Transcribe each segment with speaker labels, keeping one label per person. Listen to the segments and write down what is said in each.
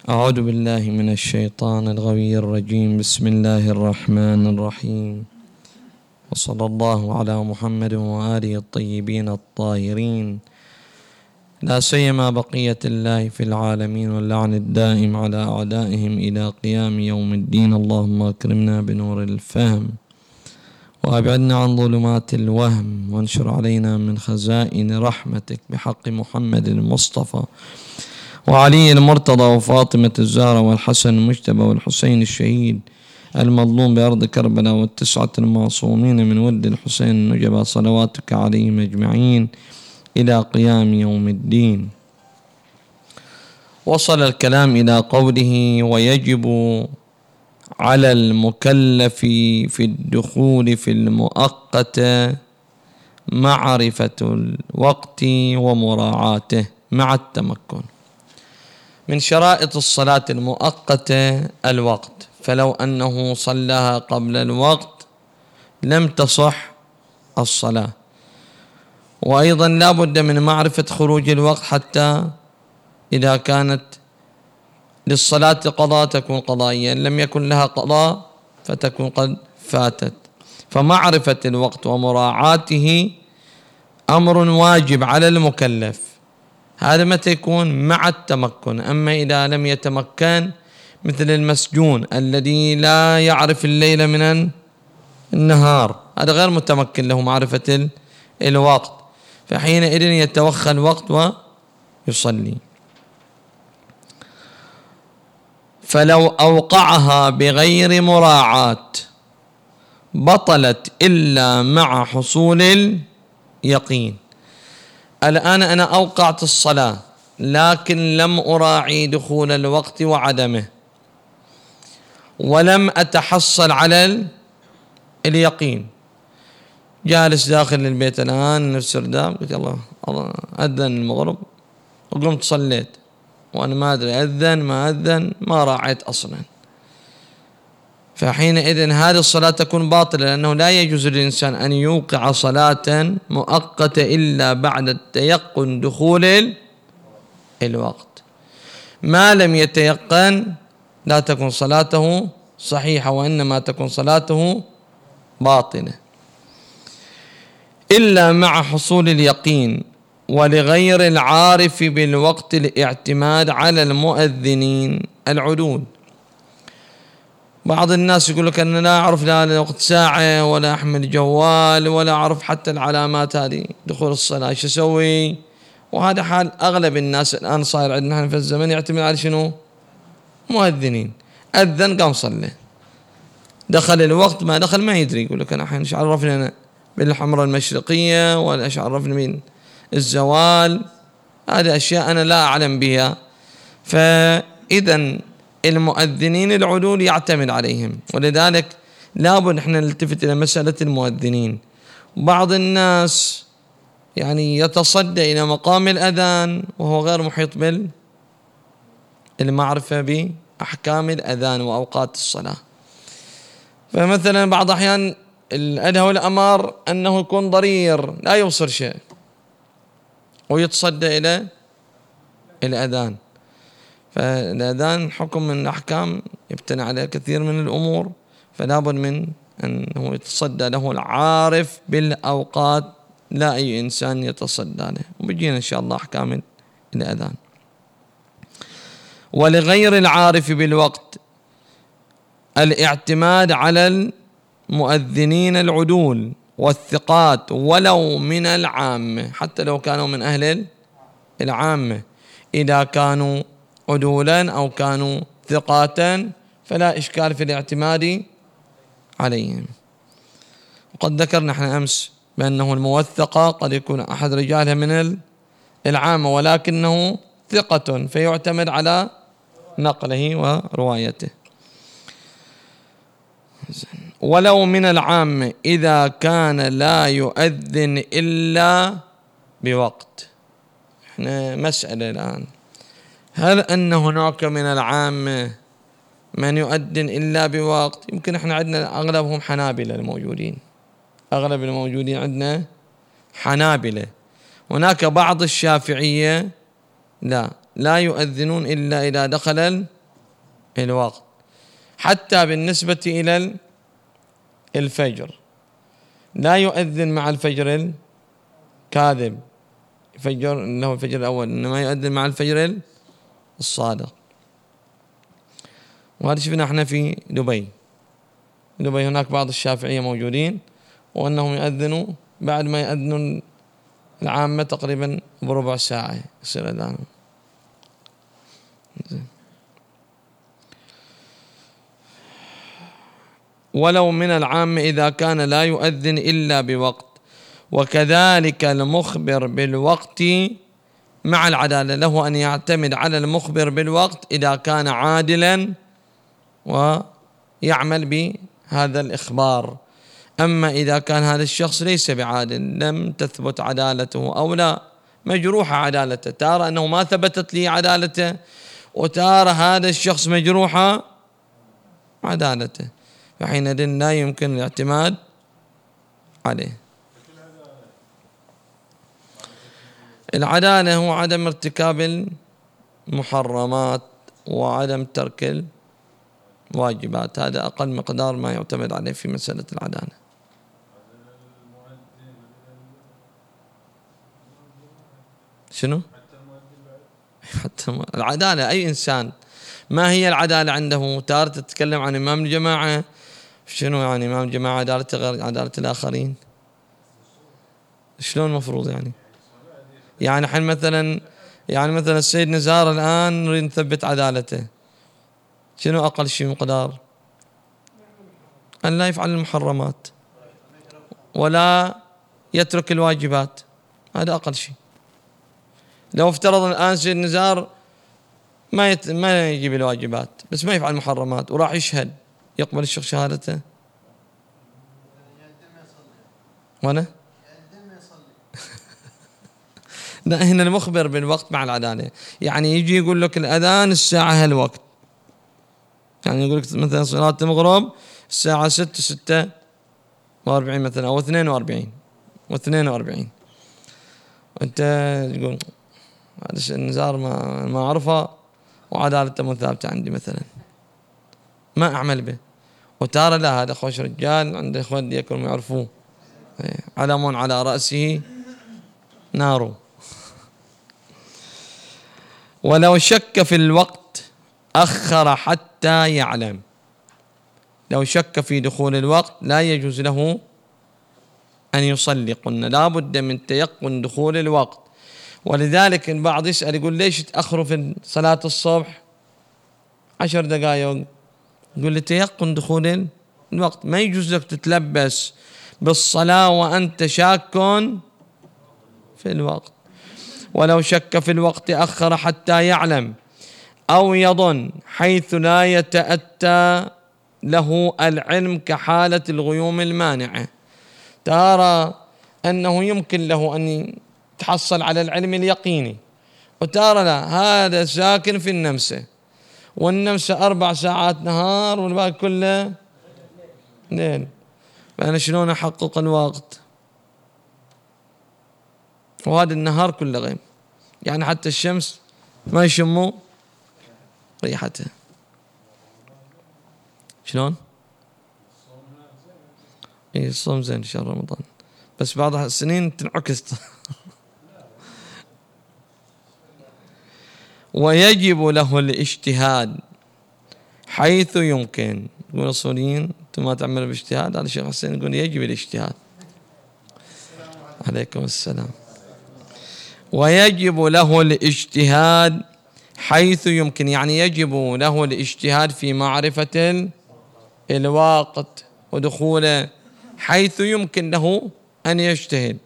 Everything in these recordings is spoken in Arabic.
Speaker 1: أعوذ بالله من الشيطان الغوي الرجيم. بسم الله الرحمن الرحيم، وصلى الله على محمد وآله الطيبين الطاهرين، لا سيما بقية الله في العالمين، واللعن الدائم على أعدائهم إلى قيام يوم الدين. اللهم أكرمنا بنور الفهم، وأبعدنا عن ظلمات الوهم، وانشر علينا من خزائن رحمتك بحق محمد المصطفى وعلي المرتضى وفاطمة الزهرة والحسن المجتبى والحسين الشهيد المظلوم بأرض كربلاء، والتسعة المعصومين من ولد الحسين النجبى، صلواتك عليهم أجمعين إلى قيام يوم الدين. وصل الكلام إلى قوله: ويجب على المكلف في الدخول في المؤقت معرفة الوقت ومراعاته مع التمكن. من شرائط الصلاة المؤقتة الوقت، فلو أنه صلاها قبل الوقت لم تصح الصلاة. وأيضا لا بد من معرفة خروج الوقت، حتى إذا كانت للصلاة قضاء تكون قضائيا، إن لم يكن لها قضاء فتكون قد فاتت. فمعرفة الوقت ومراعاته أمر واجب على المكلف. هذا متى يكون؟ مع التمكن. أما إذا لم يتمكن، مثل المسجون الذي لا يعرف الليل من النهار، هذا غير متمكن له معرفة الوقت، فحينئذ يتوخى الوقت ويصلي. فلو أوقعها بغير مراعاة بطلت إلا مع حصول اليقين. الآن أنا أوقعت الصلاة لكن لم أراعي دخول الوقت وعدمه، ولم أتحصل على اليقين. جالس داخل البيت الآن نفس الرداب، قلت الله أذن المغرب وقمت صليت، وأنا ما أدري أذن ما أذن، ما راعيت أصلا. فحينئذ هذه الصلاة تكون باطلة، لأنه لا يجوز للإنسان أن يوقع صلاة مؤقتة إلا بعد التيقن دخول الوقت. ما لم يتيقن لا تكون صلاته صحيحة، وإنما تكون صلاته باطلة إلا مع حصول اليقين. ولغير العارف بالوقت الاعتماد على المؤذنين العدول. بعض الناس يقول لك أنا لا أعرف لا وقت ساعة ولا أحمل جوال ولا أعرف حتى العلامات هذه دخول الصلاة، إيش أسوي؟ وهذا حال أغلب الناس الآن صاير عندنا نحن في الزمن، يعتمد على شنو؟ مؤذنين. أذن قام صلى، دخل الوقت ما دخل ما يدري، يقول لك أنا الحين إيش عرفني أنا بالحمرة المشرقية، ولا إيش عرفني من الزوال؟ هذه أشياء أنا لا أعلم بها. فإذا المؤذنين العدول يعتمد عليهم، ولذلك لابد نحن نلتفت إلى مسألة المؤذنين. بعض الناس يعني يتصدى إلى مقام الأذان وهو غير محيط بالمعرفة بأحكام الأذان وأوقات الصلاة. فمثلا بعض أحيان الأدهى والأمر أنه يكون ضرير لا يوصل شيء ويتصدى إلى الأذان. فالأذان حكم من الأحكام يبتنى على كثير من الأمور، فلا بد من أنه يتصدى له العارف بالأوقات، لا أي إنسان يتصدى له. وبيجينا إن شاء الله أحكام الأذان. ولغير العارف بالوقت الاعتماد على المؤذنين العدول والثقات ولو من العامة، حتى لو كانوا من أهل العامة، إذا كانوا عدولا أو كانوا ثقاتا فلا إشكال في الاعتماد عليهم. وقد ذكرنا نحن أمس بأنه الموثقة قد يكون أحد رجالها من العامة ولكنه ثقة، فيعتمد على نقله وروايته. ولو من العامة إذا كان لا يؤذن إلا بوقت. احنا مسألة الآن، هل أن هناك من العامة من يؤذن إلا بوقت؟ يمكن احنا عندنا أغلبهم حنابلة الموجودين، أغلب الموجودين عندنا حنابلة. هناك بعض الشافعية لا يؤذنون إلا إذا دخل الوقت، حتى بالنسبة إلى الفجر لا يؤذن مع الفجر الكاذب، فجر إنه الفجر الأول، إنما يؤذن مع الفجر الصادق. وهذا شفنا احنا في دبي هناك بعض الشافعية موجودين، وأنهم يؤذنوا بعد ما يؤذنوا العامة تقريبا بربع ساعة يصير أذان. ولو من العامة إذا كان لا يؤذن إلا بوقت، وكذلك المخبر بالوقت مع العدالة، له أن يعتمد على المخبر بالوقت إذا كان عادلا ويعمل بهذا الإخبار. أما إذا كان هذا الشخص ليس بعادل، لم تثبت عدالته أو لا مجروحة عدالته، ترى أنه ما ثبتت لي عدالته، وترى هذا الشخص مجروحة عدالته، فحينئذ لا يمكن الاعتماد عليه. العدالة هو عدم ارتكاب المحرمات وعدم ترك الواجبات، هذا أقل مقدار ما يعتمد عليه في مسألة العدالة. شنو؟ حتى العدالة أي إنسان. ما هي العدالة عنده؟ تارة تتكلم عن إمام الجماعة، شنو يعني إمام الجماعة عدالته غير عدالة الآخرين؟ شلون المفروض يعني حين مثلا السيد نزار الآن نريد نثبت عدالته، شنو أقل شيء مقدار؟ أن لا يفعل المحرمات ولا يترك الواجبات، هذا أقل شيء. لو افترضنا الآن سيد نزار ما يجيب الواجبات بس ما يفعل المحرمات وراح يشهد، يقبل الشيخ شهادته؟ وانا لا، هنا المخبر بالوقت مع العدالة، يعني يجي يقول لك الأذان الساعة هالوقت، يعني يقول لك مثلا صلاة المغرب الساعة 6:46 مثلا أو 42 وأنت تقول هذا النزار ما أعرفه وعدالته مو ثابتة عندي مثلا، ما أعمل به. وتارى لا، هذا خوش رجال عنده إخوان يكونوا يعرفوه، علم على رأسه نار. ولو شك في الوقت أخر حتى يعلم، لو شك في دخول الوقت لا يجوز له أن يصلي، قلنا لا بد من تيقن دخول الوقت. ولذلك البعض يسأل يقول ليش تأخروا في صلاة الصبح 10 دقائق؟ يقول لتيقن دخول الوقت، ما يجوز لك تتلبس بالصلاة وأنت شاك في الوقت. ولو شك في الوقت أخر حتى يعلم أو يظن، حيث لا يتأتى له العلم كحالة الغيوم المانعة، ترى أنه يمكن له أن يتحصل على العلم اليقيني، وترى لا، هذا ساكن في النمسا، والنمسا 4 ساعات نهار والباقي كله ليل، فأنا شلون أحقق الوقت؟ وهذا النهار كله غيم، يعني حتى الشمس ما يشموا ريحتها. شلون؟ اي الصوم زين شهر رمضان، بس بعض السنين تنعكس. ويجب له الاجتهاد حيث يمكن. يقول الأصوليين انتم ما تعملوا باجتهاد، هذا الشيخ حسين يقول يجب الاجتهاد. عليكم السلام. ويجب له الاجتهاد حيث يمكن، يعني يجب له الاجتهاد في معرفة الوقت ودخوله حيث يمكن له أن يجتهد.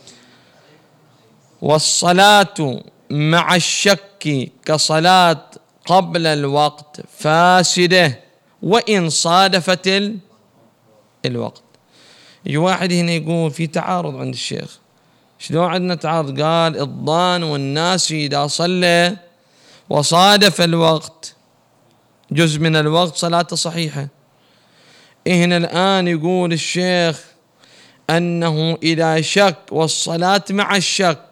Speaker 1: والصلاة مع الشك كصلاة قبل الوقت فاسدة وإن صادفت الوقت. يجي واحد هنا يقول في تعارض عند الشيخ، شلون عندنا تعارض؟ قال الظان والناس إذا صلى وصادف الوقت جزء من الوقت صلاته صحيحة. هنا الآن يقول الشيخ أنه إذا شك والصلاة مع الشك،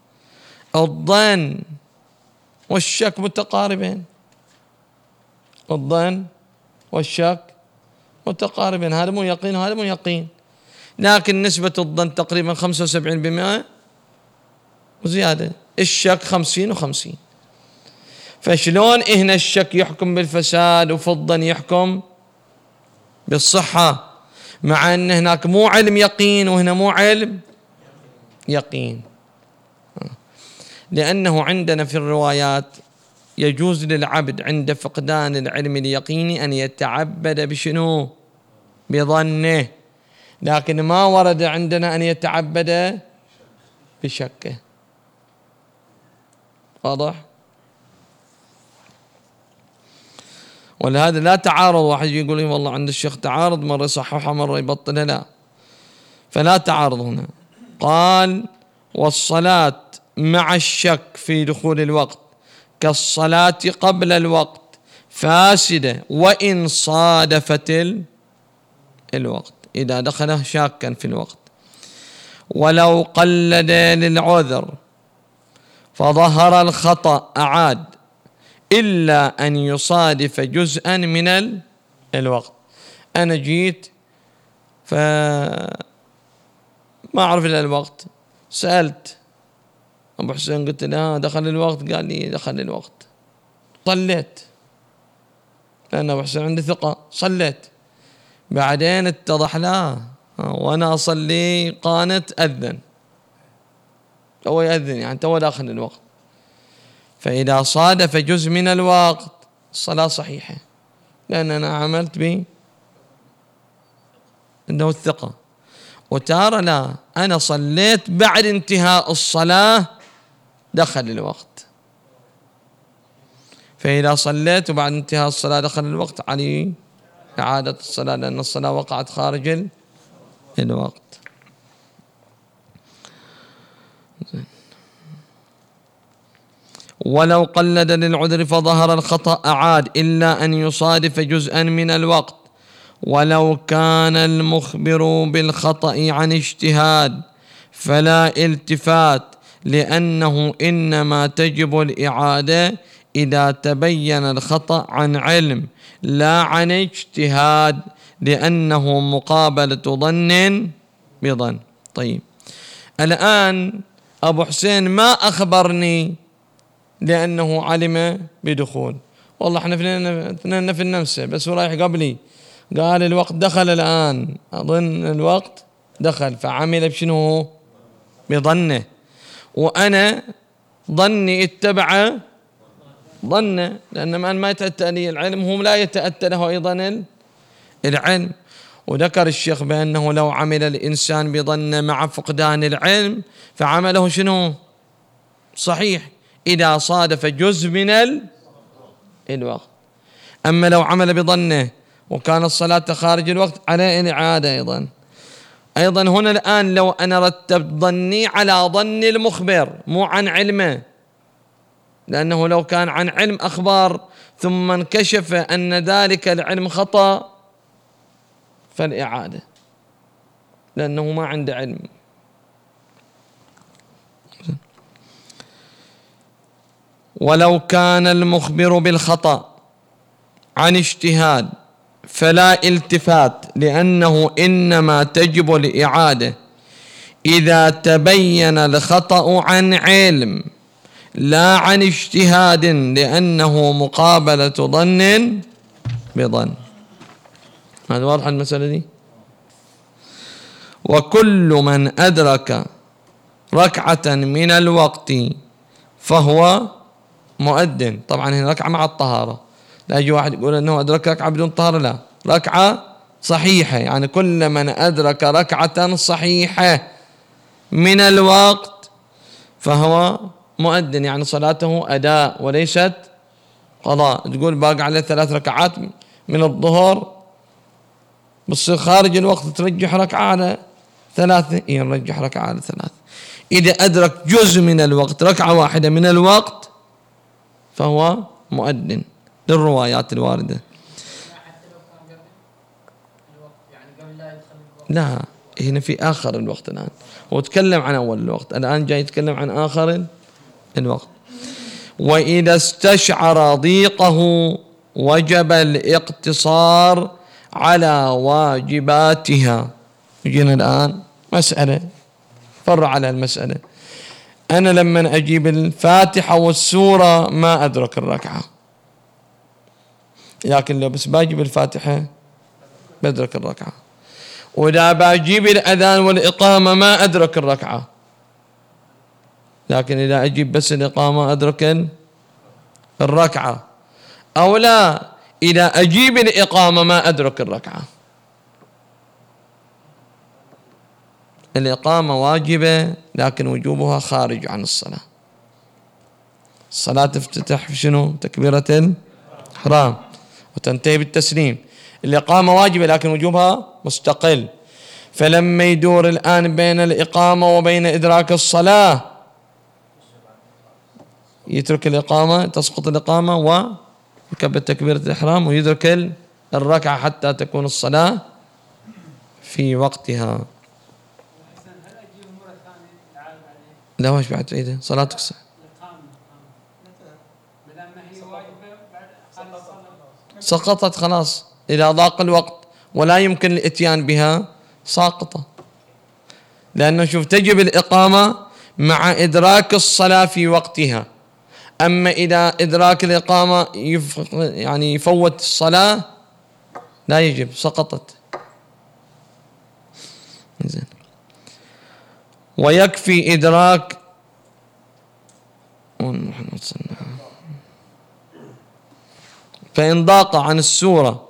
Speaker 1: الظن والشك متقاربين، الظن والشك متقاربين، هذا مو يقين وهذا مو يقين، لكن نسبة الظن تقريبا 75% وزيادة، الشك 50 و50. فشلون هنا الشك يحكم بالفساد وفي الظن يحكم بالصحة، مع أن هناك مو علم يقين وهنا مو علم يقين؟ لأنه عندنا في الروايات يجوز للعبد عند فقدان العلم اليقيني أن يتعبد بشنو؟ بظنه، لكن ما ورد عندنا أن يتعبد بشكه. واضح؟ ولهذا لا تعارض، واحد يقول لي والله عند الشيخ تعارض، مرة يصححها مرة يبطلها، لا، فلا تعارض هنا. قال والصلاة مع الشك في دخول الوقت كالصلاة قبل الوقت فاسدة وإن صادفت الوقت، إذا دخله شاكا في الوقت. ولو قلد للعذر فظهر الخطأ أعاد إلا أن يصادف جزءا من الوقت. أنا جيت فما أعرف إلا الوقت، سألت أبو حسين قلت له دخل الوقت، قال لي دخل الوقت. صليت لأن أبو حسين عندي ثقة، صليت، بعدين اتضح لا وأنا أصلي قانت أذن، هو يأذن يعني تو داخل الوقت. فإذا صادف جزء من الوقت الصلاة صحيحة، لأن أنا عملت به إنه الثقة. وتارة لا، أنا صليت بعد انتهاء الصلاة دخل الوقت، فإذا صليت وبعد انتهاء الصلاة دخل الوقت علي إعادة الصلاة، لأن الصلاة وقعت خارج الوقت. ولو قلد للعذر فظهر الخطأ أعاد إلا أن يصادف جزءا من الوقت. ولو كان المخبر بالخطأ عن اجتهاد فلا التفات، لأنه إنما تجب الإعادة إذا تبين الخطأ عن علم لا عن اجتهاد، لأنه مقابلة ظن بظن. طيب الآن أبو حسين ما أخبرني لأنه علم بدخول، والله احنا اثنين في النفسه، بس هو رايح قبلي قال الوقت دخل الآن، أظن الوقت دخل، فعمل بشنو؟ بظنه، وأنا ظني اتبع ظنه، لأن ما يتأتى لي العلم هم لا يتأتى له أيضا العلم. وذكر الشيخ بأنه لو عمل الإنسان بظنه مع فقدان العلم فعمله شنو؟ صحيح إذا صادف جزء من الوقت. أما لو عمل بظنه وكان الصلاة خارج الوقت عليه الإعادة أيضا هنا الآن لو أنا رتبت ظني على ظن المخبر مو عن علمه، لأنه لو كان عن علم أخبار ثم انكشف أن ذلك العلم خطأ فالإعادة، لأنه ما عنده علم. ولو كان المخبر بالخطأ عن اجتهاد فلا التفات، لأنه إنما تجب الإعادة إذا تبين الخطأ عن علم لا عن اجتهاد، لأنه مقابلة ظن بظن. هذا واضح المسألة دي؟ وكل من أدرك ركعة من الوقت فهو مؤذن. طبعا هنا ركعة مع الطهارة، لا يجي واحد يقول أنه أدرك ركعة بدون طهارة، لا، ركعة صحيحة، يعني كل من أدرك ركعة صحيحة من الوقت فهو مؤذن، يعني صلاته أداء وليست قضاء. تقول باقي عليه 3 ركعات من الظهر، بتصير خارج الوقت ترجح ركعة على 3، نرجح ركعة على 3. إذا أدرك جزء من الوقت ركعة واحدة من الوقت فهو مؤذن للروايات الواردة. لا، هنا في آخر الوقت الآن، هو تكلم عن أول الوقت، الآن جاي يتكلم عن آخر الوقت. وإذا استشعر ضيقه وجب الاقتصار على واجباتها. يجينا الآن مسألة، فرع على المسألة. أنا لما أجيب الفاتحة والسورة ما أدرك الركعة، لكن لو بس باجيب الفاتحة بدرك الركعة. وإذا بجيب الأذان والإقامة ما أدرك الركعة، لكن إذا أجيب بس الإقامة أدرك الركعة. أو لا، إذا أجيب الإقامة ما أدرك الركعة. الإقامة واجبة لكن وجوبها خارج عن الصلاة. الصلاة تفتتح في شنو؟ تكبيرة الإحرام وتنتهي بالتسليم. الإقامة واجبة لكن وجوبها مستقل. فلما يدور الآن بين الإقامة وبين إدراك الصلاة يترك الإقامة، تسقط الإقامة ويكبر تكبيرة الإحرام ويدرك الركعة حتى تكون الصلاة في وقتها. لا، وش بعد تعيده؟ صلاتك صح. سقطت خلاص إذا ضاق الوقت ولا يمكن الإتيان بها ساقطة، لأنه شوف تجب الإقامة مع إدراك الصلاة في وقتها. أما إذا إدراك الإقامة يعني يفوت الصلاة لا يجب، سقطت. زين. ويكفي إدراك فإن ضاق عن السورة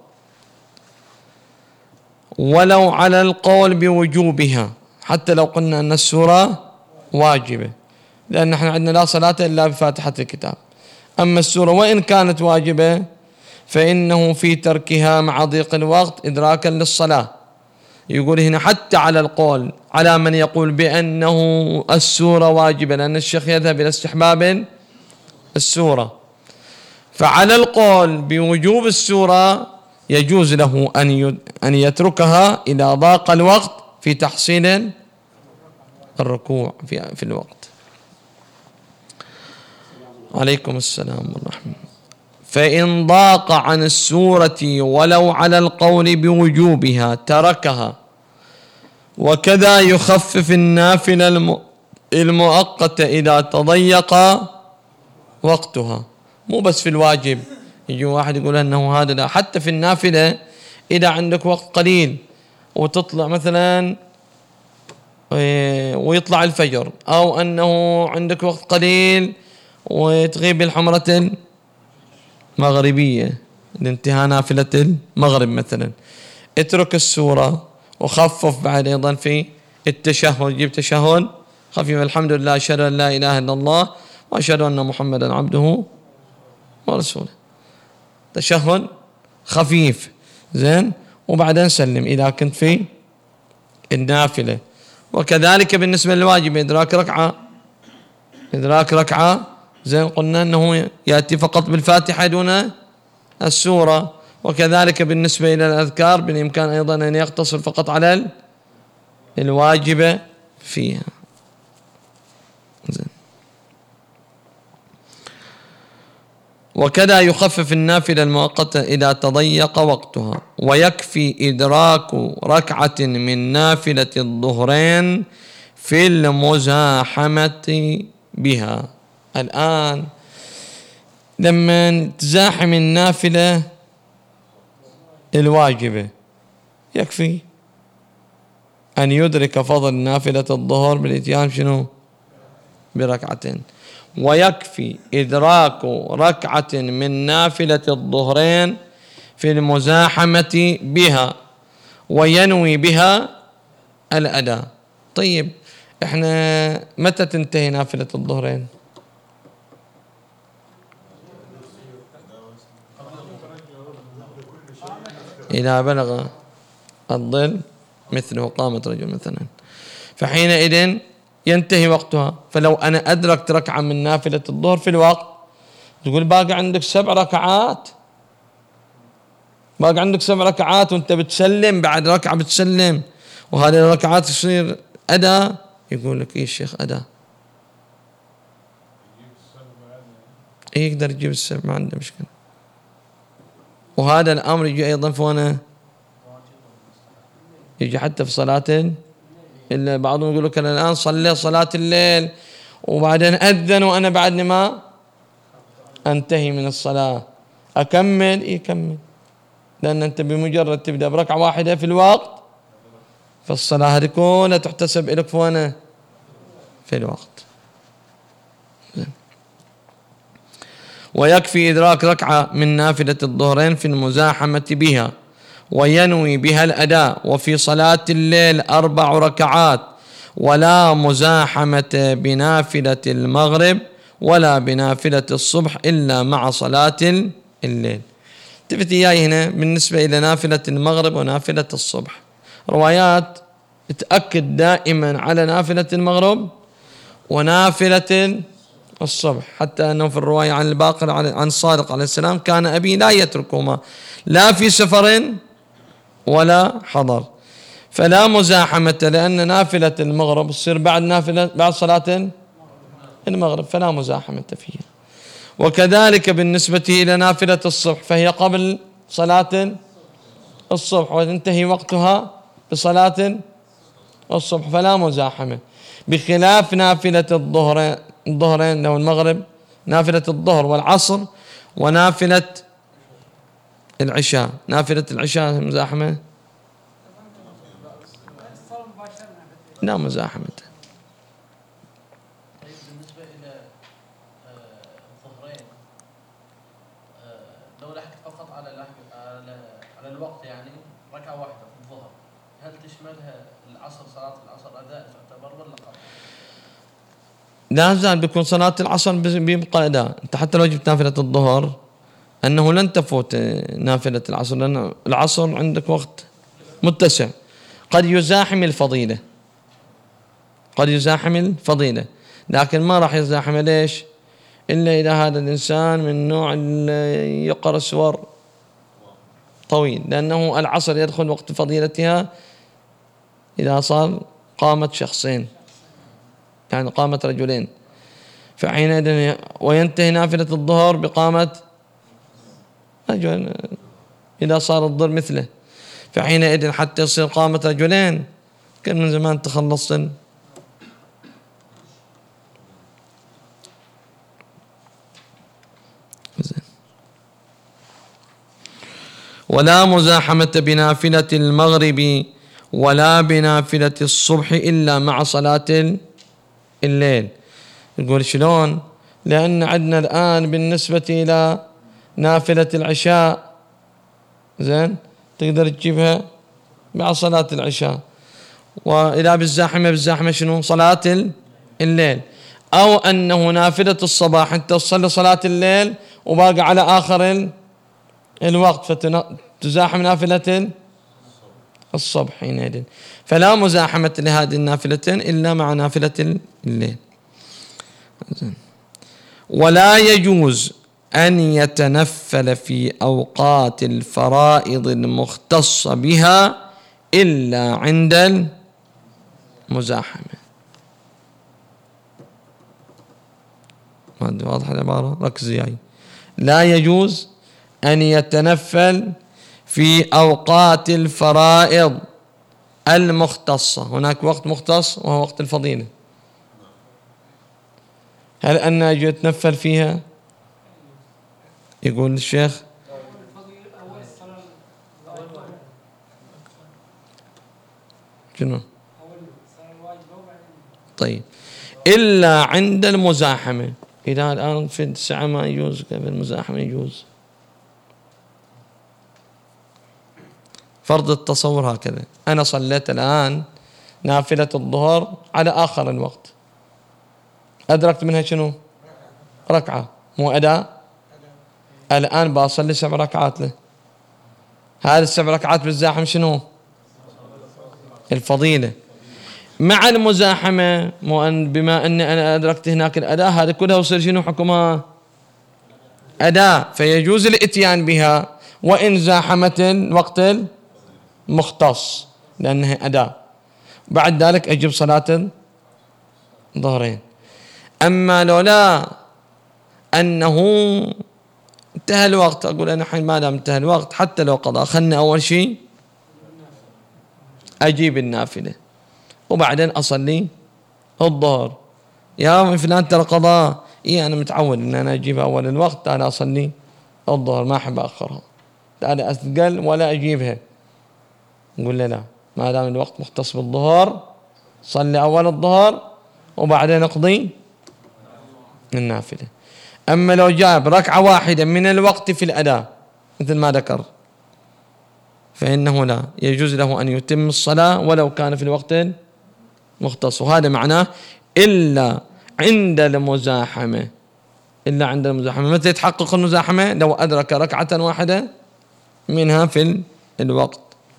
Speaker 1: ولو على القول بوجوبها، حتى لو قلنا أن السورة واجبة، لأن احنا عندنا لا صلاة إلا بفاتحة الكتاب. أما السورة وإن كانت واجبة فإنه في تركها مع ضيق الوقت إدراكا للصلاة. يقول هنا حتى على القول، على من يقول بأنه السورة واجبة، لأن الشيخ يذهب إلى استحباب السورة. فعلى القول بوجوب السورة يجوز له أن يتركها إذا ضاق الوقت في تحصيل الركوع في الوقت. عليكم السلام والرحمة. فإن ضاق عن السورة ولو على القول بوجوبها تركها. وكذا يخفف النافلة المؤقتة إذا تضيق وقتها. مو بس في الواجب، يجي واحد يقول أنه هذا لا، حتى في النافلة إذا عندك وقت قليل وتطلع مثلا ويطلع الفجر، أو أنه عندك وقت قليل وتغيب الحمرة المغربية لانتهاء نافلة المغرب مثلا، اترك السورة وخفف بعد أيضا في التشهد، جيب تشهد خفيف، الحمد لله أشهد أن لا إله إلا الله وأشهد أن محمدا عبده ورسوله، تشهد خفيف زين، وبعدين سلم إذا كنت في النافلة. وكذلك بالنسبة للواجب إدراك ركعة زين، قلنا أنه يأتي فقط بالفاتحة دون السورة. وكذلك بالنسبة إلى الأذكار بالإمكان أيضا أن يقتصر فقط على الواجبة فيها زين. وكذا يخفف النافلة المؤقتة إذا تضيق وقتها. ويكفي إدراك ركعة من نافلة الظهرين في المزاحمة بها. الآن لما تزاحم النافلة الواجبة يكفي أن يدرك فضل نافلة الظهر بالإتيان شنو؟ بركعتين. ويكفي إدراك ركعة من نافلة الظهرين في المزاحمة بها وينوي بها الأداء. طيب احنا متى تنتهي نافلة الظهرين؟ إذا بلغ الظل مثله قامت رجل مثلا، فحينئذ ينتهي وقتها. فلو أنا أدركت ركعة من نافلة الظهر في الوقت، تقول باقي عندك 7 ركعات، باقي عندك 7 ركعات وانت بتسلم بعد ركعة بتسلم، وهذه الركعات تصير أداء. يقول لك إيه الشيخ أداء؟ إيه يقدر يجيب 7 ما عنده مشكلة. وهذا الأمر يجي أيضا فونه يجي حتى في صلاة إلا بعضهم يقول لك أنا الآن صلي صلاة الليل وبعدين أذن وأنا بعدني ما أنتهي من الصلاة أكمل يكمل، لأن أنت بمجرد تبدأ بركعة واحدة في الوقت فالصلاة هذه كلها تحتسب لك فونه في الوقت. ويكفي إدراك ركعة من نافلة الظهرين في المزاحمة بها وينوي بها الأداء. وفي صلاة الليل 4 ركعات، ولا مزاحمة بنافلة المغرب ولا بنافلة الصبح إلا مع صلاة الليل. تفتي إياي هنا بالنسبة إلى نافلة المغرب ونافلة الصبح روايات تأكد دائما على نافلة المغرب ونافلة الصبح، حتى أنه في الرواية عن الباقر عن الصادق عليه السلام كان أبي لا يتركهما لا في سفر ولا حضر. فلا مزاحمة، لأن نافلة المغرب تصير بعد صلاة المغرب فلا مزاحمة فيها. وكذلك بالنسبة إلى نافلة الصبح فهي قبل صلاة الصبح وتنتهي وقتها بصلاة الصبح فلا مزاحمة، بخلاف نافلة الظهرين أو المغرب، نافلة الظهر والعصر ونافلة العشاء. نافلة العشاء مزاحمة لا مزاحمة.
Speaker 2: طيب بالنسبة إلى الظهرين لو لحقت فقط على الوقت يعني ركعة واحدة في الظهر، هل تشملها العصر صلاة العصر أداء تعتبر ولا قضاء؟
Speaker 1: لا زال بيكون صلاة العصر بيبقى أداء. أنت حتى لو جبت نافلة الظهر أنه لن تفوت نافلة العصر، لأن العصر عندك وقت متسع قد يزاحم الفضيلة، قد يزاحم الفضيلة، لكن ما راح يزاحم ليش؟ إلا إذا هذا الإنسان من نوع اللي يقرأ سور طويل، لأنه العصر يدخل وقت فضيلتها إذا صار قامت شخصين، يعني قامت رجلين، فحينئذ وينتهي نافلة الظهر بقامة رجل إذا صار الظهر مثله، فحينئذ حتى يصير قامة رجلين كان من زمان تخلصت. ولا مزاحمة بنافلة المغرب ولا بنافلة الصبح إلا مع صلاة الليل. يقول شلون؟ لأن عندنا الآن بالنسبة إلى نافلة العشاء زين تقدر تجيبها مع صلاة العشاء، وإذا بالزاحمة شنو؟ صلاة الليل، أو أنه نافلة الصباح أنت تصلي صلاة الليل وباقي على آخر الوقت فتزاحم نافلة الصبح حينئذ، فلا مزاحمة لهذه النافلتين إلا مع نافلة الليل. ولا يجوز أن يتنفل في أوقات الفرائض المختصة بها إلا عند المزاحمة. واضح العبارة؟ ركز وياي. لا يجوز أن يتنفل في أوقات الفرائض المختصة، هناك وقت مختص وهو وقت الفضيلة، هل أن أجي أتنفل فيها؟ يقول الشيخ شنو؟ طيب إلا عند المزاحمة، إذا الآن في الساعة ما يجوز قبل المزاحمة يجوز. فرض التصور هكذا، أنا صليت الآن نافلة الظهر على آخر الوقت، أدركت منها شنو؟ ركعة، مو أداء؟ الآن بصلي 7 ركعات له، هذه 7 ركعات بالزاحم شنو؟ الفضيلة. مع المزاحمة مو أن بما أني أنا أدركت هناك الأداء هذا كلها يصير شنو حكمها؟ أداء، فيجوز الإتيان بها وإن زاحمت الوقت المختص لأنها أداء، بعد ذلك أجب صلاة الظهرين. أما لولا أنه انتهى الوقت، أقول أنا الحين ما دام انتهى الوقت حتى لو قضى خلني أول شيء أجيب النافلة وبعدين أصلي الظهر. يا فلان ترى قضاء، إيه أنا متعود إن أنا أجيبها أول الوقت، أنا أصلي الظهر ما أحب أخرها، أنا أثقل ولا أجيبها. نقول له لا، ما دام الوقت مختص بالظهر صلي أول الظهر وبعدين اقضي النافلة. أما لو جاب ركعة واحدة من الوقت في الأداء مثل ما ذكر فإنه لا يجوز له أن يتم الصلاة ولو كان في الوقت مختص. وهذا معناه إلا عند المزاحمة، إلا عند المزاحمة. متى يتحقق المزاحمة؟ لو أدرك ركعة واحدة منها في الوقت.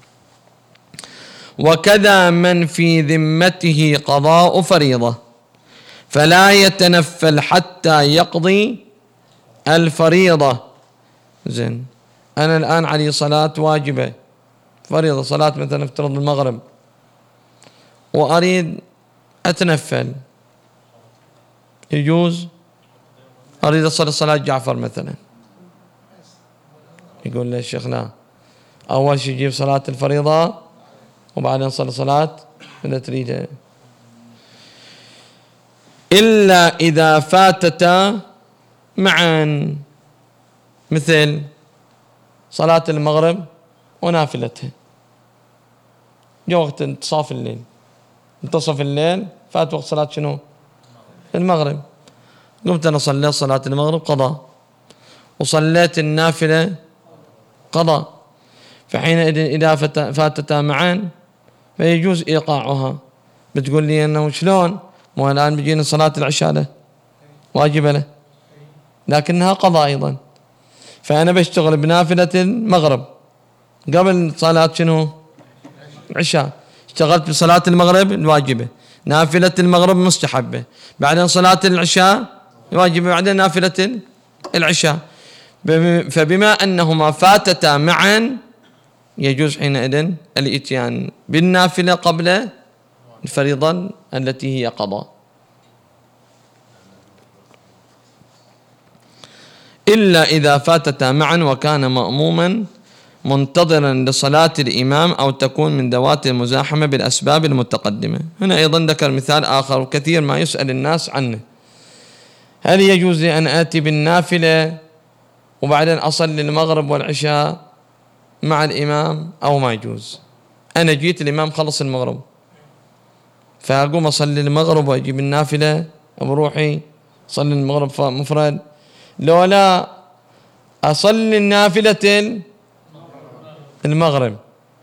Speaker 1: وكذا من في ذمته قضاء فريضة فلا يتنفل حتى يقضي الفريضة. زين، أنا الآن علي صلاة واجبة فريضة، صلاة مثلا افترض المغرب، وأريد أتنفل، يجوز؟ أريد أصلي صلاة جعفر مثلا، يقول لي الشيخ لا، أول شيء يجيب صلاة الفريضة وبعدين صلي صلاة اللي تريدها. إلا إذا فاتتا معا، مثل صلاة المغرب ونافلتها، جاء وقت انتصاف الليل، منتصف الليل فات وقت صلاة شنو؟ المغرب، قمت أنا صليت صلاة المغرب قضاء وصليت النافلة قضاء، فحينئذ إذا فاتتا معا فيجوز إيقاعها. بتقول لي أنه شلون؟ مو الآن بيجينا صلاة العشاء له واجبة له لكنها قضاء أيضا، فأنا بشتغل بنافلة المغرب قبل صلاة شنو؟ العشاء، اشتغلت بصلاة المغرب الواجبة، نافلة المغرب مستحبة، بعدين صلاة العشاء واجبة، بعدين نافلة العشاء. فبما أنهما فاتتا معا يجوز حينئذ الإتيان بالنافلة قبل الفريضة التي هي قضاء. إلا إذا فاتتا معا وكان مأموما منتظرا لصلاة الإمام أو تكون من ذوات المزاحمة بالأسباب المتقدمة. هنا أيضا ذكر مثال آخر وكثير ما يسأل الناس عنه، هل يجوز لي أن آتي بالنافلة وبعدين أصلي المغرب والعشاء مع الإمام أو ما يجوز؟ أنا جيت الإمام خلص المغرب فأقوم أصلي المغرب وأجيب النافلة بروحي أصلي المغرب مفرد، لو لا أصلي النافلة المغرب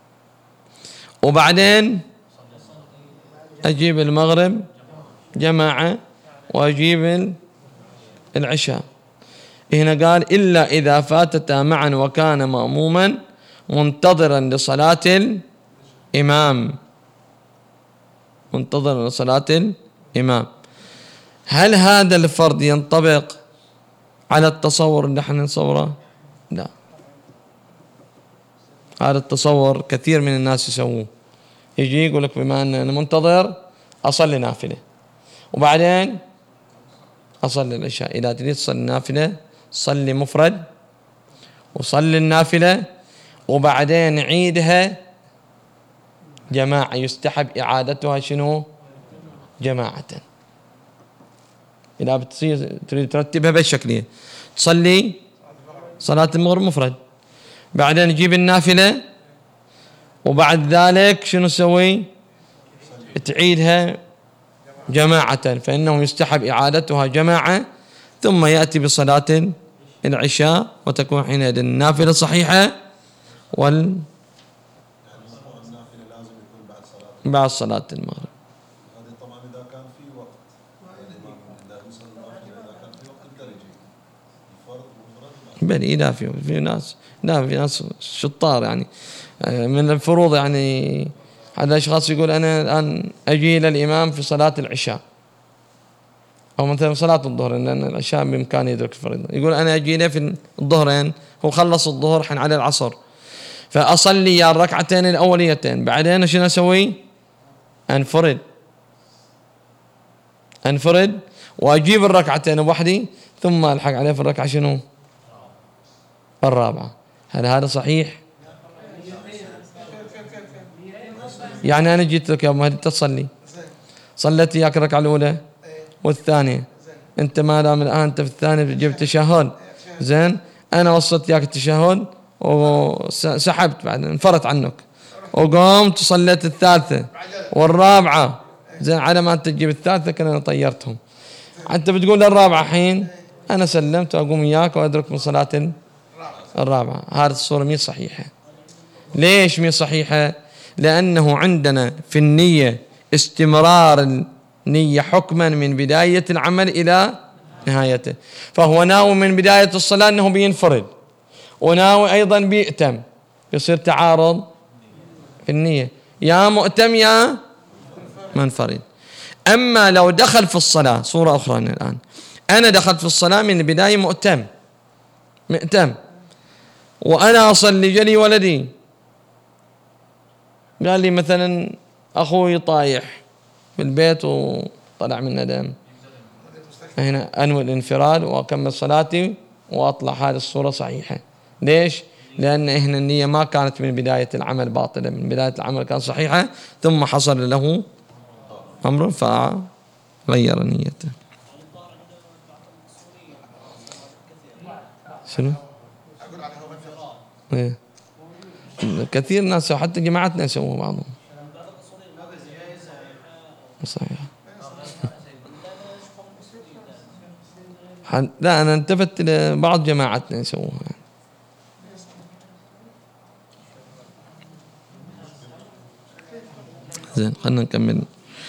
Speaker 1: وبعدين أجيب المغرب جماعة وأجيب العشاء. هنا قال إلا إذا فاتتا معا وكان مأموما منتظرا لصلاة الإمام، منتظرا لصلاة الإمام. هل هذا الفرض ينطبق على التصور اللي احنا نصوره؟ لا، هذا التصور كثير من الناس يسووه، يجي يقول لك بما أن أنا منتظر أصلي نافلة وبعدين أصلي العشاء. إذا تريد تصلي نافلة صلي مفرد وصلي النافلة وبعدين عيدها جماعة، يستحب إعادتها شنو؟ جماعة. إذا تريد ترتبها بالشكلية، تصلي صلاة المغرب مفرد بعدين تجيب النافلة وبعد ذلك شنو تسوي؟ تعيدها جماعة، فإنه يستحب إعادتها جماعة ثم يأتي بصلاة العشاء وتكون حينئذ النافلة صحيحة بعد صلاة المغرب.
Speaker 3: هذه طبعا إذا كان في وقت الإمام إذا يصلي النافلة إذا كان في وقت الدرجة الفرض مفرد
Speaker 1: بل إذا في ناس، لا في ناس شطار يعني من الفروض، يعني هذا أشخاص يقول أنا الآن أجي للإمام في صلاة العشاء أو مثلا صلاة الظهر لأن العشاء بإمكانه يدرك الفريضة، يقول أنا أجي له في الظهرين، هو خلص الظهر حين على العصر فأصلي يا الركعتين الأوليتين بعدين شنو أسوي؟ أنفرد وأجيب الركعتين بوحدي ثم ألحق عليه في الركعة شنو؟ الرابعة. هل هذا صحيح؟ يعني أنا جيت لك يا أبو مهدي تصلي، صليت إياك الركعة الأولى والثانية، أنت ما دام الآن أنت في الثانية جبت تشهد، زين، أنا وصلت إياك التشهد وسحبت بعد انفرت عنك، وقمت وصليت الثالثة والرابعة، زين، على ما أنت تجيب الثالثة كنا طيرتهم، أنت بتقول الرابعة حين أنا سلمت وأقوم إياك وأدرك من صلاة الرابعة. هذه الصورة مي صحيحة. ليش مي صحيحة؟ لأنه عندنا في النية استمرار النية حكما من بداية العمل إلى نهايته، فهو ناوي من بداية الصلاة أنه بينفرد، وناوي أيضا بيأتم، يصير تعارض في النية، يا مؤتم يا منفرد. أما لو دخل في الصلاة، صورة أخرى الآن، أنا دخلت في الصلاة من البداية مؤتم وأنا أصلي، جلي ولدي قال لي مثلا أخوي طايح في البيت وطلع منه دم، هنا أنوي الانفراد وأكمل صلاتي وأطلع. هذه الصورة صحيحة. ليش؟ لأن هنا النية ما كانت من بداية العمل باطلة، من بداية العمل كانت صحيحة، ثم حصل له أمر فغير نيته. شنو؟ إيه؟ كثير ناس حتى جماعتنا يسووا بعضهم. صحيح. لا أنا انتبهت لبعض جماعتنا يسووها يعني. زين، خلنا نكمل.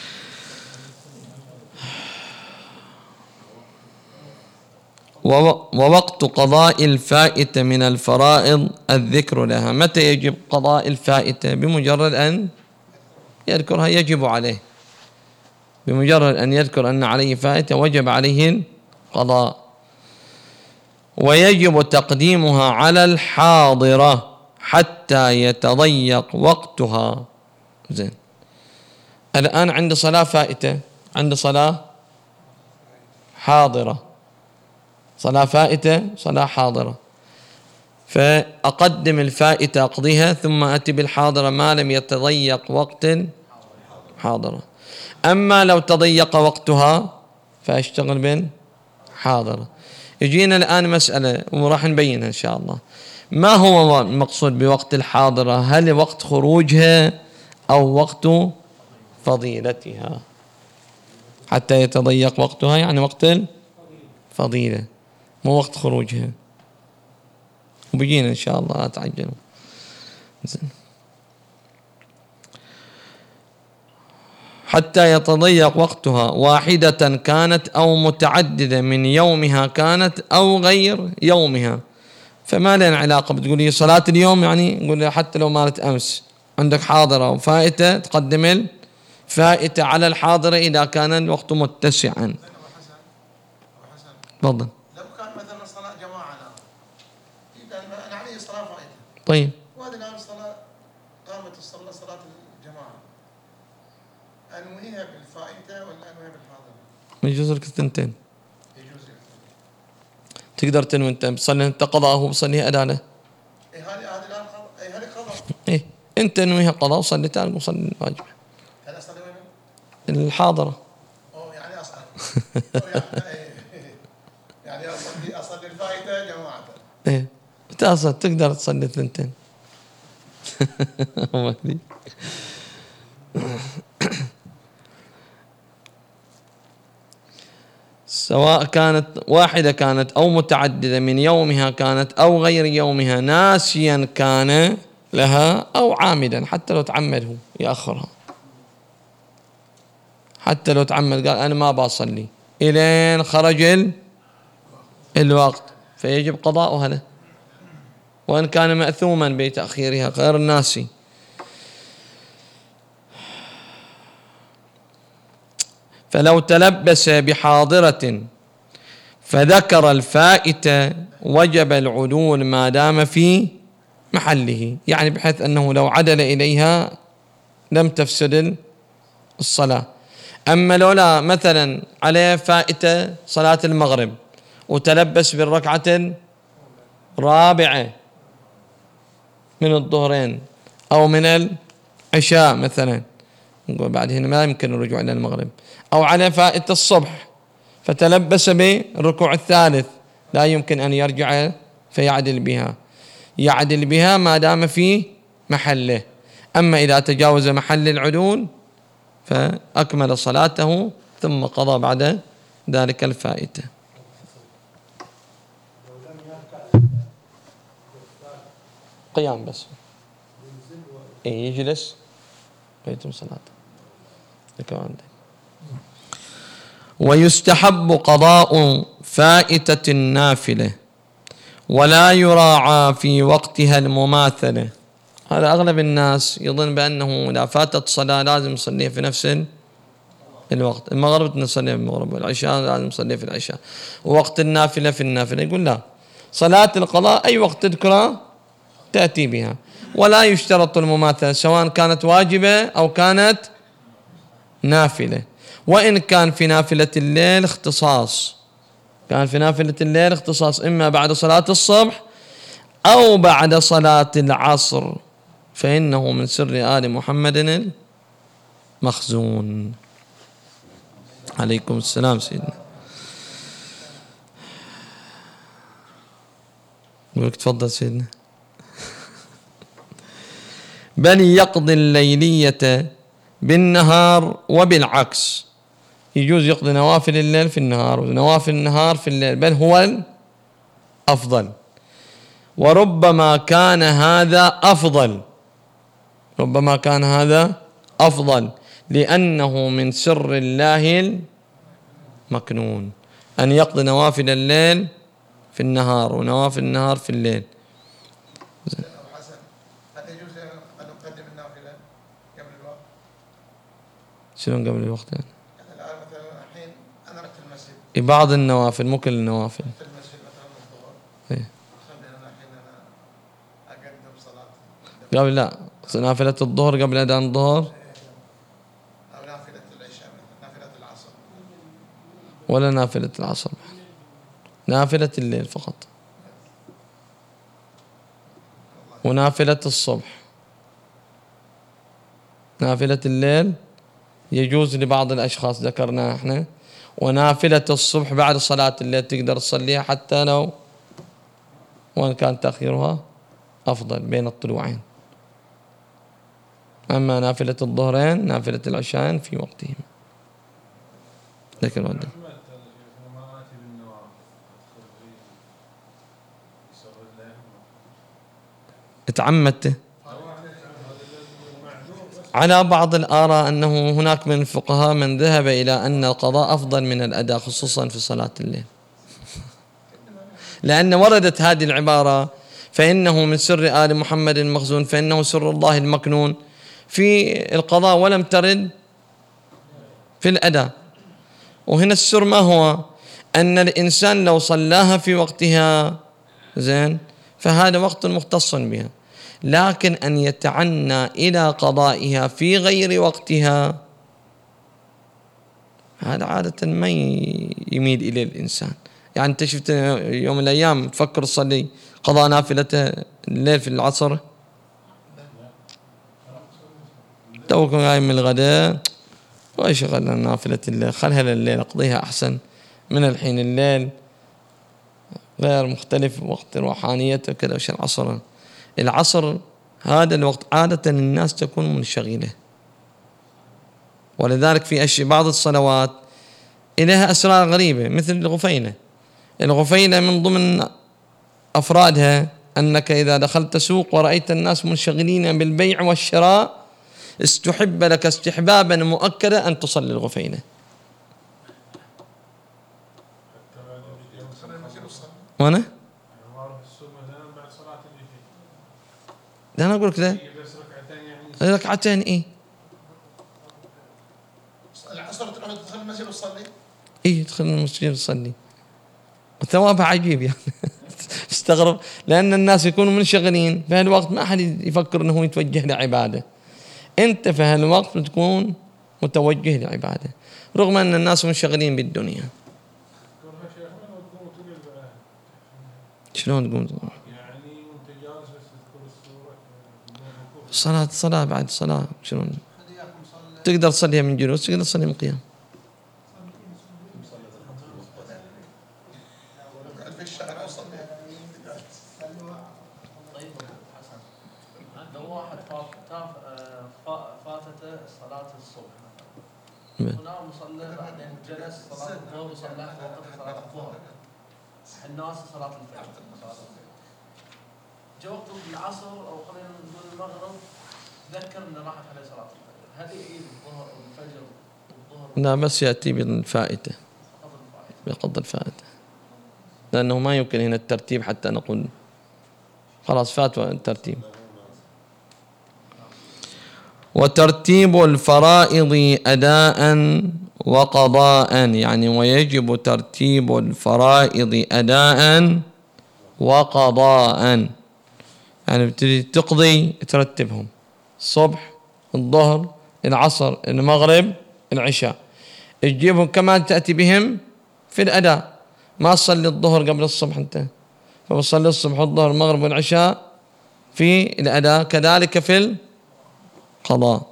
Speaker 1: ووقت قضاء الفائتة من الفرائض الذكر لها. متى يجب قضاء الفائتة؟ بمجرد أن يذكرها يجب عليه، بمجرد أن يذكر أن عليه فائتة وجب عليه القضاء. ويجب تقديمها على الحاضرة حتى يتضيق وقتها. زين، الآن عند صلاة فائتة، عند صلاة حاضرة، صلاة فائتة صلاة حاضرة، فأقدم الفائتة أقضيها ثم أتي بالحاضرة ما لم يتضيق وقت حاضرة. أما لو تضيق وقتها فأشتغل بالحاضرة. يجينا الآن مسألة وراح نبينها إن شاء الله. ما هو المقصود بوقت الحاضرة؟ هل وقت خروجها أو وقت فضيلتها؟ حتى يتضيق وقتها يعني وقت الفضيلة، مو وقت خروجها. وبيجينا إن شاء الله، لا تعجلوا. حتى يتضيق وقتها، واحدة كانت أو متعددة، من يومها كانت أو غير يومها. فما لنا علاقة، بتقولي صلاة اليوم يعني نقول حتى لو مالت أمس، عندك حاضرة وفائتة تقدم الفائتة على الحاضرة إذا كان الوقت متسعا. تفضل.
Speaker 4: لو كان مثلا صلاة جماعة الآن، إذا أنا علي صلاة فائتة،
Speaker 1: طيب،
Speaker 4: وهذه الآن صلاة قامت الصلاة صلاة الجماعة، أنويها بالفائتة ولا أنويها بالحاضرة؟
Speaker 1: يجوز لك الثنتين.
Speaker 4: يجوز لك.
Speaker 1: تقدر تنوي أنت بتصلي أنت قضاء وهو بصلي أدانة.
Speaker 4: إيه هذه الآن قضاء، إيه هذه قضاء.
Speaker 1: إيه أنت انويها قضاء وصلي تاني وصلي الواجب.
Speaker 4: هل أصلي وين؟
Speaker 1: الحاضرة.
Speaker 4: أو يعني أصلي. يعني أصلي الفائتة جماعة.
Speaker 1: إيه أصلا تقدر تصلي الثنتين. سواء كانت واحدة كانت أو متعددة، من يومها كانت أو غير يومها، ناسيا كان لها أو عامدا، حتى لو تعمده يأخرها، حتى لو تعمد قال أنا ما بصلي إلين خرج الوقت فيجب قضاؤها له، وإن كان مأثوما بتأخيرها غير الناسي. فلو تلبس بحاضرة فذكر الفائتة وجب العدول ما دام في محله، يعني بحيث أنه لو عدل إليها لم تفسد الصلاة. أما لولا مثلا عليه فائتة صلاة المغرب وتلبس بالركعة رابعة من الظهرين أو من العشاء مثلا، نقول بعد هنا ما يمكن الرجوع إلى المغرب، أو على فائت الصبح فتلبس بالركوع الثالث لا يمكن أن يرجع فيعدل بها، يعدل بها ما دام في محله. أما إذا تجاوز محل العدول فأكمل صلاته ثم قضى بعد ذلك الفائتة. قيام بس يجلس ويتم صلاته. ويستحب قضاء فائتة النافلة ولا يراعى في وقتها المماثلة. هذا أغلب الناس يظن بأنه إذا فاتت صلاة لازم يصليها في نفس الوقت، المغرب نصليها في المغرب، والعشاء لازم نصليها في العشاء، ووقت النافلة في النافلة. يقول لا، صلاة القضاء أي وقت تذكرها تأتي بها، ولا يشترط المماثلة سواء كانت واجبة أو كانت نافلة. وإن كان في نافلة الليل اختصاص، كان في نافلة الليل اختصاص إما بعد صلاة الصبح أو بعد صلاة العصر فإنه من سر آل محمد المخزون. عليكم السلام سيدنا. يقولك تفضل سيدنا. بل يقضي الليلية بالنهار وبالعكس، يجوز يقضي نوافل الليل في النهار ونوافل النهار في الليل، بل هو الأفضل. وربما كان هذا أفضل، ربما كان هذا أفضل لأنه من سر الله المكنون أن يقضي نوافل الليل في النهار ونوافل النهار في الليل.
Speaker 4: حسن، هل يجوز أن نقدم النافلة قبل الوقت؟
Speaker 1: شنو قبل الوقت يعني؟
Speaker 4: الآن مثلا الحين أنا رحت المسجد،
Speaker 1: بعض النوافل مو كل النوافل.
Speaker 4: في المسجد مثلا الظهر،
Speaker 1: إيه؟
Speaker 4: خلي أنا الحين أنا أقدم صلاة
Speaker 1: قبل لا نافلة الظهر قبل أذان الظهر،
Speaker 4: أو نافلة العشاء مثلا، نافلة العصر،
Speaker 1: ولا نافلة العصر، نافلة الليل فقط، ونافلة الصبح. نافلة الليل يجوز لبعض الأشخاص ذكرناها احنا، ونافلة الصبح بعد صلاة الليل تقدر تصليها حتى لو وإن كان تأخيرها أفضل بين الطلوعين. أما نافلة الظهرين نافلة العشاء في وقتهم. ذكر ودي تعمدته على بعض الآراء أنه هناك من الفقهاء من ذهب إلى أن القضاء أفضل من الأداء خصوصا في صلاة الليل، لأن وردت هذه العبارة فإنه من سر آل محمد المخزون، فإنه سر الله المكنون في القضاء ولم ترد في الأداء. وهنا السر ما هو؟ أن الإنسان لو صلاها في وقتها زين فهذا وقت مختص بها، لكن أن يتعنى إلى قضائها في غير وقتها هذا عادة ما يميل إليه الإنسان. يعني أنت شفت يوم من الأيام تفكر تصلي قضاء نافلة الليل في العصر، توك جاي من الغداء وإيش غدا نافلة الليل، خلها لليل أقضيها أحسن من الحين. الليل غير مختلف، وقت روحانيته كذا. وش العصر؟ العصر هذا الوقت عادة الناس تكون منشغلة، ولذلك في بعض الصلوات إليها أسرار غريبة مثل الغفينة. الغفينة من ضمن أفرادها أنك إذا دخلت سوق ورأيت الناس منشغلين بالبيع والشراء استحب لك استحبابا مؤكدا أن تصلي الغفينة. وأنا؟ أنا أقول لك لا ركعتين إيه؟
Speaker 4: العصر تروح تدخل المسجد وتصلي؟
Speaker 1: إيه تدخل المسجد وتصلي، وثوابها عجيب يعني. استغرب لأن الناس يكونوا منشغلين في هالوقت، ما أحد يفكر أنه يتوجه لعبادة. أنت في هالوقت بتكون متوجه لعبادة رغم أن الناس منشغلين بالدنيا. شلون تقوم؟ صلاة بعد صلاة شنو تقدر تصليها من جلوس، تقدر تصليها من قيام.
Speaker 4: في الشارع وصلي.
Speaker 2: طيب حسن، لو واحد فاتته صلاة الصبح مثلا ونام وصلى بعدين جلس صلاة الظهر وصلى وقت صلاة الظهر، الناس صلاة الفجر، جاء وقت العصر او خلينا نقول المغرب تذكر انه راحت عليه صلاة الفجر، هل يعيد الظهر او الفجر والظهر؟
Speaker 1: لا، بس يأتي بالفائتة، بقضى الفائتة، لأنه ما يمكن هنا الترتيب حتى نقول خلاص فات الترتيب. وترتيب الفرائض أداء وقضاء، يعني ويجب ترتيب الفرائض أداء وقضاء، يعني بتجي تقضي ترتبهم: الصبح، الظهر، العصر، المغرب، العشاء، تجيبهم كما تأتي بهم في الأداء. ما تصلي الظهر قبل الصبح أنت، فبصلي الصبح والظهر المغرب والعشاء في الأداء، كذلك في القضاء.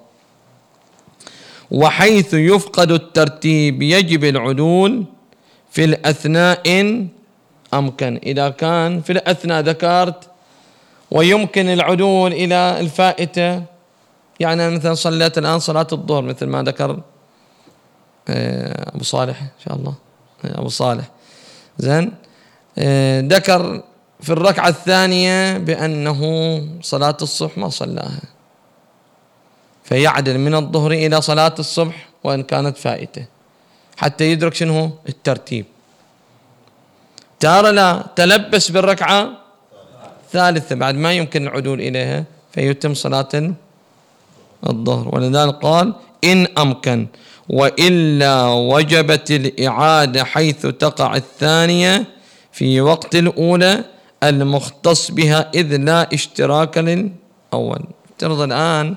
Speaker 1: وحيث يفقد الترتيب يجب العدول في الأثناء إن أمكن. إذا كان في الأثناء ذكرت ويمكن العدول إلى الفائتة، يعني مثلا صليت الآن صلاة الظهر مثل ما ذكر أبو صالح إن شاء الله، أبو صالح زين، ذكر في الركعة الثانية بأنه صلاة الصبح ما صلاها، فيعدل من الظهر إلى صلاة الصبح وإن كانت فائتة حتى يدرك شنو الترتيب. تارة لا، تلبس بالركعة الثالثة بعد ما يمكن العدول إليها فيتم صلاة الظهر، ولذلك قال إن أمكن، وإلا وجبت الإعادة حيث تقع الثانية في وقت الأولى المختص بها إذ لا اشتراك للأول. افترض الآن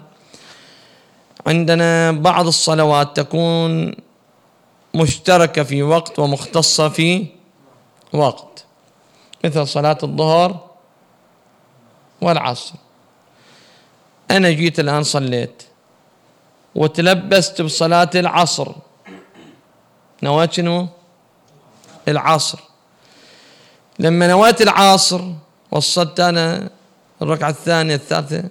Speaker 1: عندنا بعض الصلوات تكون مشتركة في وقت ومختصة في وقت، مثل صلاة الظهر والعصر. أنا جيت الآن صليت وتلبست بصلاة العصر، نويت شنو؟ العصر. لما نويت العصر وصلت أنا الركعة الثانية الثالثة،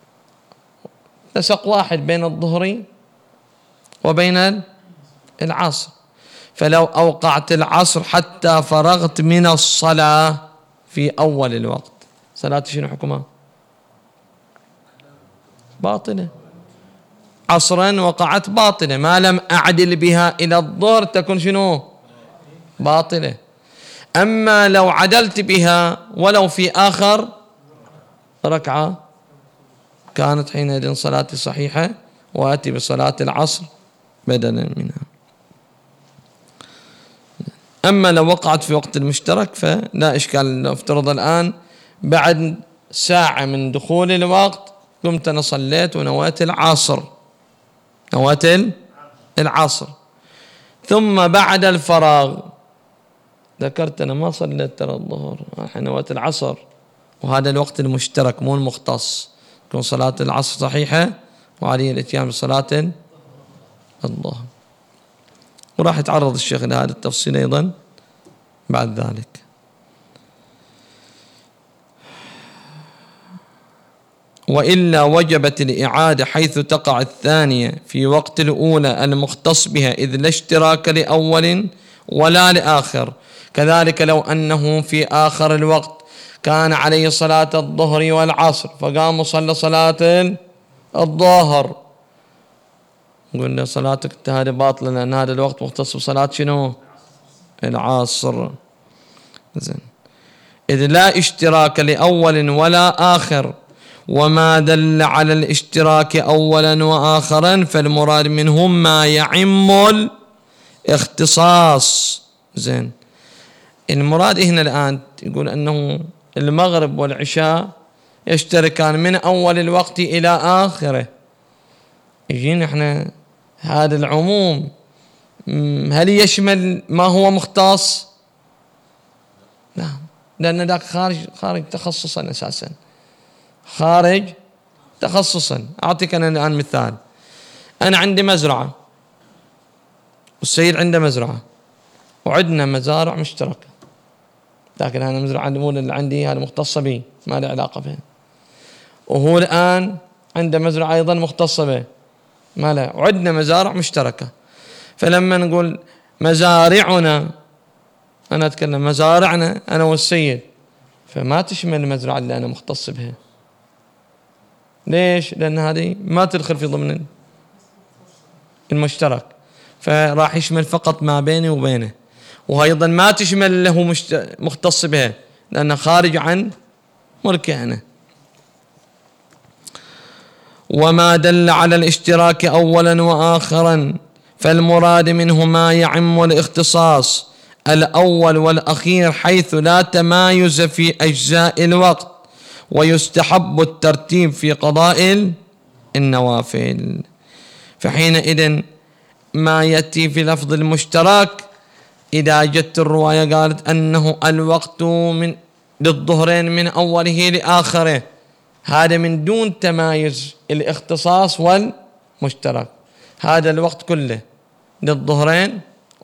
Speaker 1: نسق واحد بين الظهر وبين العصر، فلو أوقعت العصر حتى فرغت من الصلاة في أول الوقت، صلاتي شنو حكمها؟ باطلة. عصرا وقعت باطلة، ما لم أعدل بها إلى الظهر تكون شنو؟ باطلة. أما لو عدلت بها ولو في آخر ركعة كانت حينئذ صلاتي صحيحة وآتي بصلاة العصر بدلا منها. أما لو وقعت في وقت المشترك فلا إشكال. لو افترض الآن بعد ساعة من دخول الوقت قمت أنا صليت ونويت العصر، نويت العصر، ثم بعد الفراغ ذكرت أنا ما صليت ترى الظهر، الحين نويت العصر، وهذا الوقت المشترك مو المختص، تكون صلاة العصر صحيحة وعليه الاتيان بصلاة الظهر. وراح يتعرض الشيخ إلى هذا التفصيل أيضا بعد ذلك. وإلا وجبت الإعادة حيث تقع الثانية في وقت الأولى المختص بها إذ لا اشتراك لأول ولا لآخر. كذلك لو أنه في آخر الوقت كان عليه صلاة الظهر والعصر فقام وصلى صلاة الظهر، قلنا صلاتك هذه باطلة لأن هذا الوقت مختص بصلاة شنو؟ العصر. زين، إذ لا اشتراك لأول ولا آخر، وما دل على الاشتراك أولا وآخرا فالمراد منهم ما يعم الاختصاص. زين، المراد هنا الآن يقول أنه المغرب والعشاء يشتركان من أول الوقت إلى آخره. يجينا احنا هذا العموم هل يشمل ما هو مختص؟ لا، لأن ذاك خارج تخصصا أساسا، خارج تخصصا. أعطيك أنا الآن مثال. أنا عندي مزرعة والسيد عنده مزرعة وعندنا مزارع مشتركة، لكن أنا مزرعة اللي عندي هذا مختصة بي ما له علاقة به، وهو الآن عنده مزرعة أيضا مختصة به ما له، وعندنا مزارع مشتركة. فلما نقول مزارعنا، أنا أتكلم مزارعنا أنا والسيد، فما تشمل المزرعة اللي أنا مختص بها. ليش؟ لأن هذه ما تدخل في ضمن المشترك، فراح يشمل فقط ما بيني وبينه، وأيضا ما تشمل له مختص بها لأنه خارج عن ملكي أنا. وما دل على الاشتراك أولا وآخرا فالمراد منه ما يعم الاختصاص الأول والأخير، حيث لا تمايز في أجزاء الوقت، ويستحب الترتيب في قضاء النوافل. فحينئذ ما يأتي في لفظ المشترك إذا جت الرواية قالت أنه الوقت للظهرين من أوله لآخره، هذا من دون تمايز الاختصاص والمشترك، هذا الوقت كله للظهرين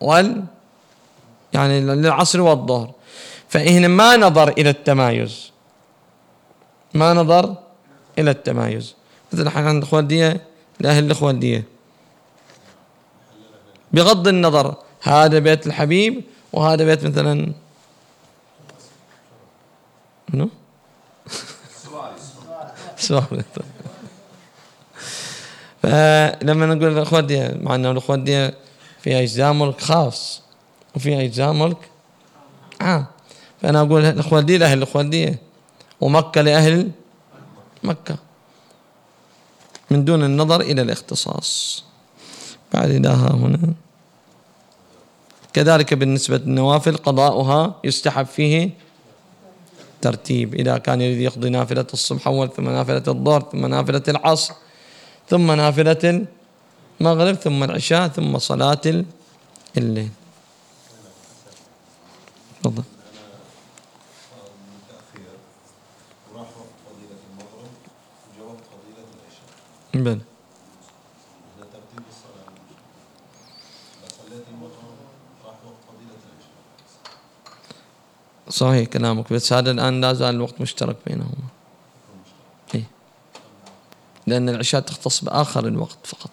Speaker 1: يعني للعصر والظهر. فإن ما نظر إلى التمايز، ما نظر إلى التمايز، مثل عند الخوالدية لأهل الخوالدية بغض النظر هذا بيت الحبيب وهذا بيت مثلا سؤال. فلما نقول الخوالدية، مع أنه الخوالدية فيها أجزاء ملك خاص وفيها أجزاء ملك عام، فأنا أقول الخوالدية لأهل الخوالدية ومكة لأهل مكة من دون النظر إلى الاختصاص. بعد إلها هنا كذلك بالنسبة للنوافل قضاؤها يستحب فيه ترتيب، إذا كان يريد يقضي نافلة الصبح أول ثم نافلة الظهر ثم نافلة العصر ثم نافلة المغرب ثم العشاء ثم صلاة الليل. تفضل.
Speaker 3: وراح وقت فضيلة المغرب وجاء وقت فضيلة العشاء.
Speaker 1: بلى.
Speaker 3: هذا ترتيب الصلاة. إذا صليت المغرب راح وقت فضيلة العشاء.
Speaker 1: صحيح كلامك، بس هذا الآن لا زال الوقت مشترك بينهما. إيه؟ لأن العشاء تختص بآخر الوقت فقط.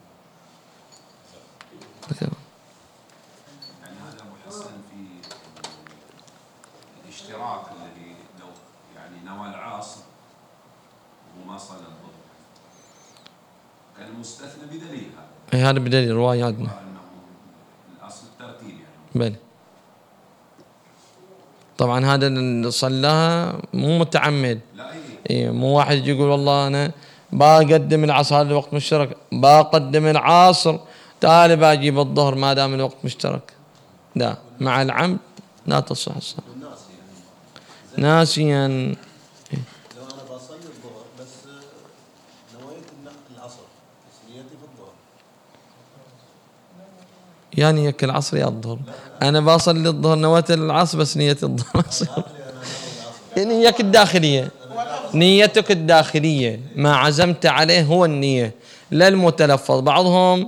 Speaker 5: يعني هذا محسن في الاشتراك الذي لو يعني نوى العصر وما صلى الظهر كان المستثنى بدليل هذا.
Speaker 1: أي هذا بدليل رواية عندنا.
Speaker 5: الأصل الترتيب يعني.
Speaker 1: بلى. طبعا هذا اللي صلاها مو متعمد.
Speaker 5: لا
Speaker 1: إيه، مو واحد يقول والله أنا بقدم العصر هذا الوقت مشترك بقدم العصر تعال بجيب الظهر ما دام الوقت مشترك. لا، مع العمد لا تصح الصلاة. ناسيا.
Speaker 3: لو أنا بصلي الظهر بس نويت العصر بس نيتي في الظهر.
Speaker 1: يعني يك العصر يا الظهر، أنا بصلي الظهر نويت العصر بس نيتي الظهر. نيتك الداخلية، نيتك الداخلية ما عزمت عليه هو النية لا المتلفظ. بعضهم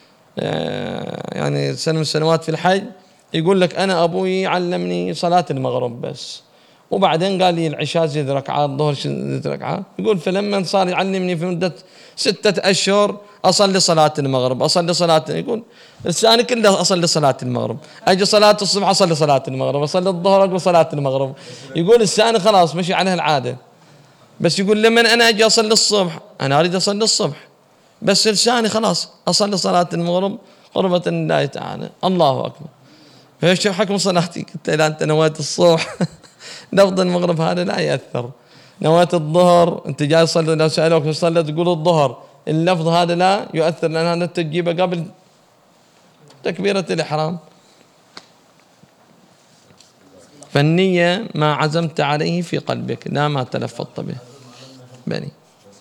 Speaker 1: يعني سنة من السنوات في الحج يقول لك أنا أبوي علمني صلاة المغرب بس، وبعدين قال لي العشاء زيد ركعة الظهر زيد ركعة. يقول فلما صار يعلمني في مدة 6 أشهر أصلي صلاة المغرب أصلي صلاة، يقول لساني كله أصلي صلاة المغرب، أجي صلاة الصبح أصلي صلاة المغرب، أصلي الظهر أقول صلاة المغرب. يقول لساني خلاص مشي عليها العادة. بس يقول لما أنا أجي أصلي الصبح أنا أريد أصلي الصبح، بس لساني خلاص أصلي صلاة المغرب قربة لله تعالى. الله أكبر. ايش حكم صلاتي؟ قلت له أنت نويت الصبح لفظ المغرب هذا لا يأثر. نويت الظهر أنت جاي تصلي، لو سألوك تصلي تقول الظهر، اللفظ هذا لا يؤثر لأن هذا تجيبه قبل تكبيرة الإحرام. فالنية ما عزمت عليه في قلبك لا ما تلفظت به. بني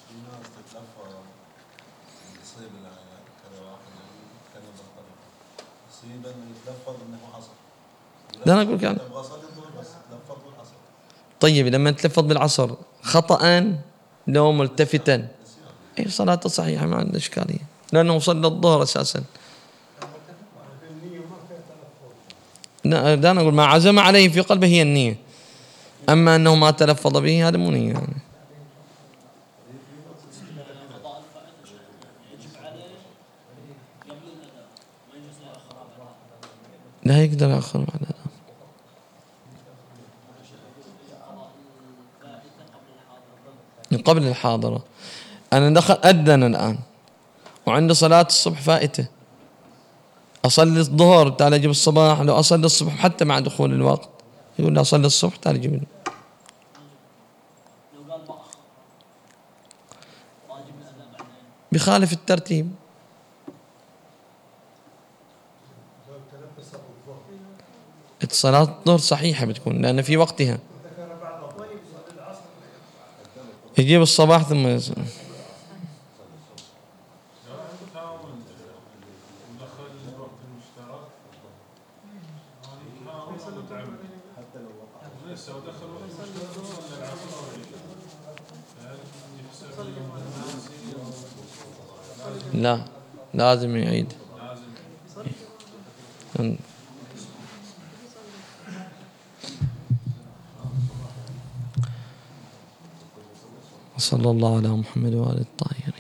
Speaker 1: لا أنا أقول كان طيب لما تلفظ بالعصر خطأ لو ملتفتا أي صلاته صحيحة ما عنده إشكالية، لأنه صلى الظهر أساسا. لا أنا أقول ما عزم عليه في قلبه هي النية، أما أنه ما تلفظ به هذا مو نية يعني. لا يقدر يأخر بعد الأذان. من قبل الحاضرة. أنا دخل أذن الآن وعند صلاة الصبح فائته، أصلي الظهر تعال أجيب الصباح، لو أصلي الصبح حتى مع دخول الوقت يقول لي أصلي الصبح تعال أجيب. بخالف الترتيب. صلاة الظهر صحيحة بتكون لأن في وقتها، يجيب الصباح ثم يصل. لا لازم يعيد. صلى الله على محمد وآله الطاهرين.